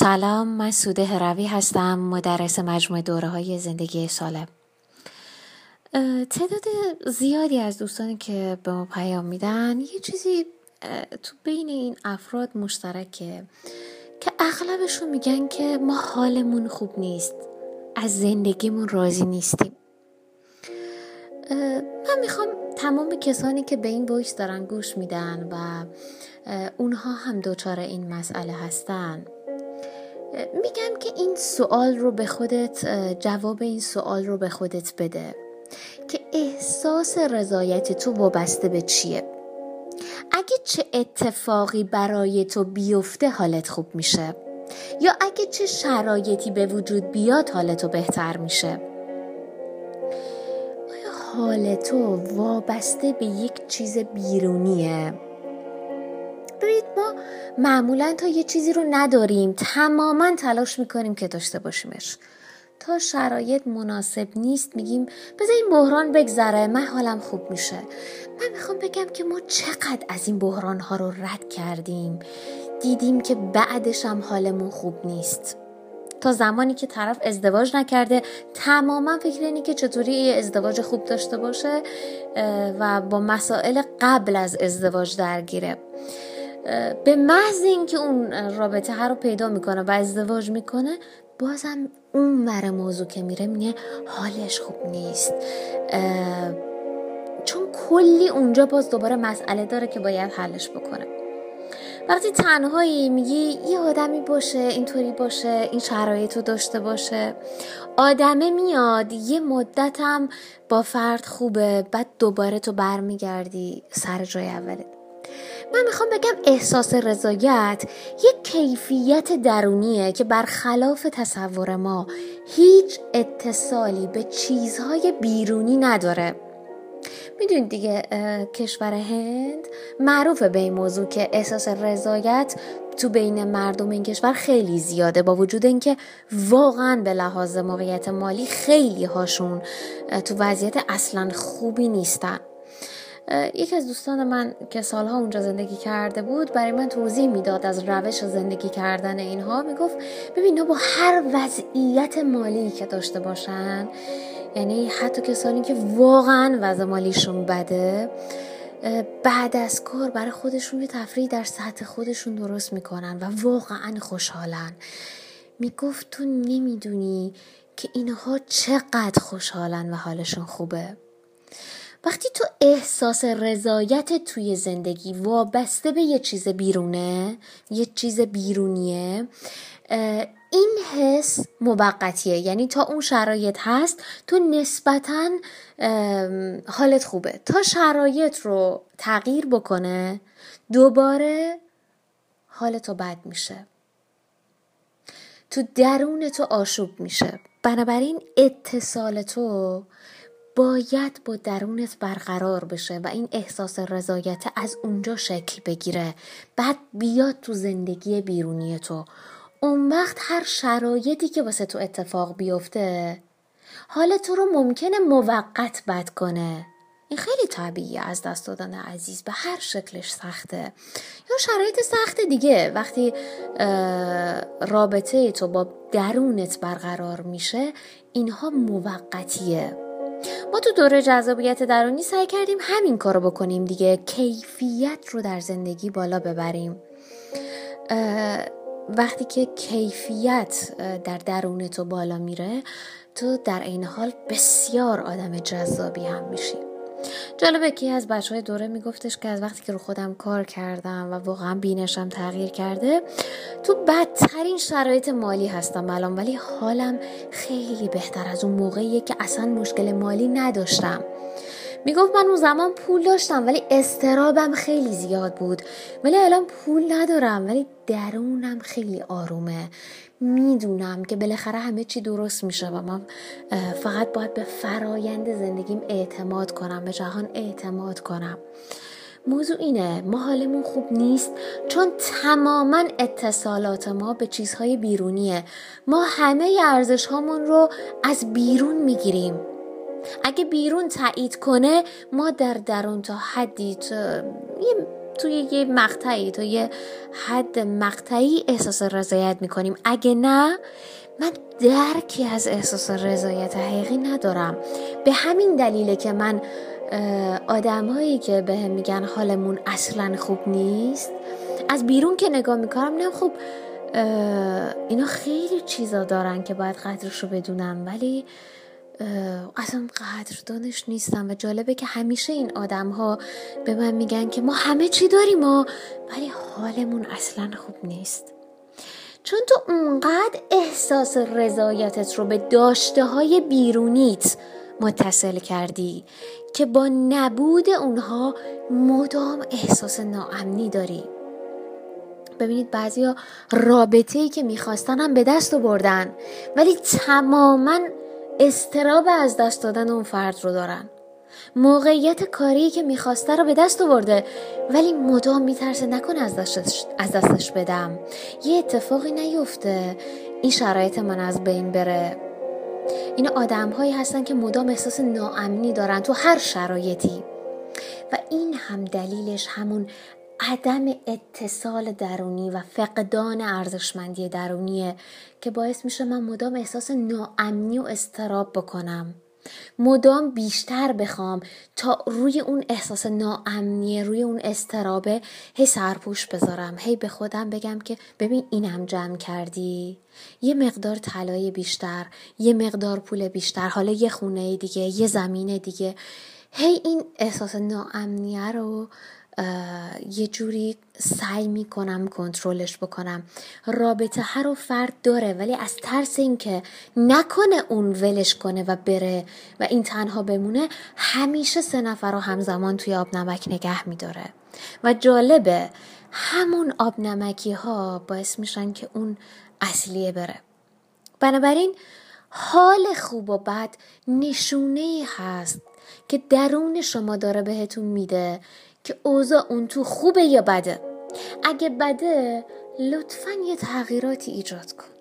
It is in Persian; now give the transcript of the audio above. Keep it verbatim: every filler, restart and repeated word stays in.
سلام، من سوده هروی هستم، مدرس مجموعه دوره های زندگی سالم. تعداد زیادی از دوستانی که به ما پیام میدن یه چیزی تو بین این افراد مشترکه که اغلبشون میگن که ما حالمون خوب نیست، از زندگیمون راضی نیستیم. من میخوام تمام کسانی که به این وایس دارن گوش میدن و اونها هم دچار این مسئله هستن میگم که این سوال رو به خودت جواب این سوال رو به خودت بده که احساس رضایت تو وابسته به چیه؟ اگه چه اتفاقی برای تو بیفته حالت خوب میشه، یا اگه چه شرایطی به وجود بیاد حالت بهتر میشه؟ آیا حالت تو وابسته به یک چیز بیرونیه؟ ببینید، ما معمولا تا یه چیزی رو نداریم تماما تلاش میکنیم که داشته باشیمش. تا شرایط مناسب نیست میگیم بذار این بحران بگذره من حالم خوب میشه. من میخوام بگم که ما چقدر از این بحران ها رو رد کردیم، دیدیم که بعدش هم حالمون خوب نیست. تا زمانی که طرف ازدواج نکرده تماما فکر اینه که چطوری یه ازدواج خوب داشته باشه و با مسائل قبل از ازدواج درگیره. به محض اینکه اون رابطه ها رو پیدا میکنه و ازدواج میکنه بازم اون ور موضوع که میره میگه حالش خوب نیست، چون کلی اونجا باز دوباره مسئله داره که باید حلش بکنه. وقتی تنهایی میگی یه آدمی باشه، اینطوری باشه، این شرایط رو داشته باشه، آدمه میاد یه مدت هم با فرد خوبه، بعد دوباره تو برمیگردی سر جای اولت. من میخوام بگم احساس رضایت یک کیفیت درونیه که برخلاف تصور ما هیچ اتصالی به چیزهای بیرونی نداره. میدونید دیگه کشور هند معروفه به این موضوع که احساس رضایت تو بین مردم این کشور خیلی زیاده، با وجود اینکه واقعا به لحاظ موقعیت مالی خیلی هاشون تو وضعیت اصلا خوبی نیستن. یکی از دوستان من که سالها اونجا زندگی کرده بود برای من توضیح میداد از روش زندگی کردن اینها. میگفت ببین با هر وضعیت مالی که داشته باشن، یعنی حتی کسانی که واقعا وضع مالیشون بده، بعد از کار برای خودشون یه تفریح در سطح خودشون درست میکنن و واقعا خوشحالن. میگفت تو نمیدونی که اینها چقدر خوشحالن و حالشون خوبه. وقتی تو احساس رضایت توی زندگی وابسته به یه چیز بیرونه، یه چیز بیرونیه، این حس موقتیه، یعنی تا اون شرایط هست تو نسبتاً حالت خوبه، تا شرایط رو تغییر بکنه دوباره حالت بد میشه، تو درون تو آشوب میشه. بنابراین اتصال تو باید با درونت برقرار بشه و این احساس رضایت از اونجا شکل بگیره، بعد بیاد تو زندگی بیرونی تو. اون وقت هر شرایطی که واسه تو اتفاق بیفته حال تو رو ممکنه موقت بد کنه. این خیلی طبیعیه، از دست دادن عزیز به هر شکلش سخته، یا شرایط سخت دیگه. وقتی رابطه تو با درونت برقرار میشه اینها موقتیه. ما تو دوره جذابیت درونی سعی کردیم همین کارو بکنیم دیگه، کیفیت رو در زندگی بالا ببریم. وقتی که کیفیت در درون تو بالا میره تو در این حال بسیار آدم جذابی هم میشی. جالبه که از بچه های دوره میگفتش که از وقتی که رو خودم کار کردم و واقعا بینشم تغییر کرده، تو بدترین شرایط مالی هستم الان، ولی حالم خیلی بهتر از اون موقعیه که اصلا مشکل مالی نداشتم. میگفت من اون زمان پول داشتم ولی اضطرابم خیلی زیاد بود، ولی الان پول ندارم ولی درونم خیلی آرومه. میدونم که بالاخره همه چی درست میشه و من فقط باید به فرایند زندگیم اعتماد کنم، به جهان اعتماد کنم. موضوع اینه، ما حالمون خوب نیست چون تماما اتصالات ما به چیزهای بیرونیه. ما همه ارزش هامون رو از بیرون میگیریم. اگه بیرون تایید کنه ما در درون تا حدی تا یه توی یه مقطعی، تو یه حد مقطعی احساس رضایت میکنیم. اگه نه، من درکی از احساس رضایت حقیقی ندارم. به همین دلیله که من آدم هایی که به هم میگن حالمون اصلا خوب نیست، از بیرون که نگاه میکنم نه خب اینا خیلی چیزا دارن که باید قدرشو بدونم، ولی اصلا قدردانش نیستم. و جالبه که همیشه این آدم ها به من میگن که ما همه چی داریم ما، ولی حالمون اصلا خوب نیست. چون تو اونقدر احساس رضایتت رو به داشته های بیرونیت متصل کردی که با نبود اونها مدام احساس ناامنی داری. ببینید بعضیا رابطه‌ای که میخواستن هم به دست آوردن، ولی تماماً اضطراب از دست دادن اون فرد رو دارن. موقعیت کاری که میخواسته رو به دست آورده، ولی مدام میترسه نکنه از دستش, از دستش بدم، یه اتفاقی نیفته، این شرایط من از بین بره. اینا آدم هایی هستن که مدام احساس ناامنی دارن تو هر شرایطی، و این هم دلیلش همون عدم اتصال درونی و فقدان ارزشمندی درونیه که باعث میشه من مدام احساس ناامنی و اضطراب بکنم، مدام بیشتر بخوام تا روی اون احساس ناامنی، روی اون اضطرابه هی سرپوش بذارم، هی به خودم بگم که ببین اینم جمع کردی، یه مقدار طلای بیشتر، یه مقدار پول بیشتر، حالا یه خونه دیگه، یه زمین دیگه. هی این احساس ناامنیه رو یه جوری سعی میکنم کنترلش بکنم. رابطه هر رو فرد داره، ولی از ترس این که نکنه اون ولش کنه و بره و این تنها بمونه، همیشه سه نفر رو همزمان توی آب نمک نگه میداره. و جالبه همون آب نمکی ها باعث میشن که اون اصلیه بره. بنابراین حال خوب و بد نشونه هست که درون شما داره بهتون میده که اوضاع اون تو خوبه یا بده. اگه بده لطفاً یه تغییراتی ایجاد کن.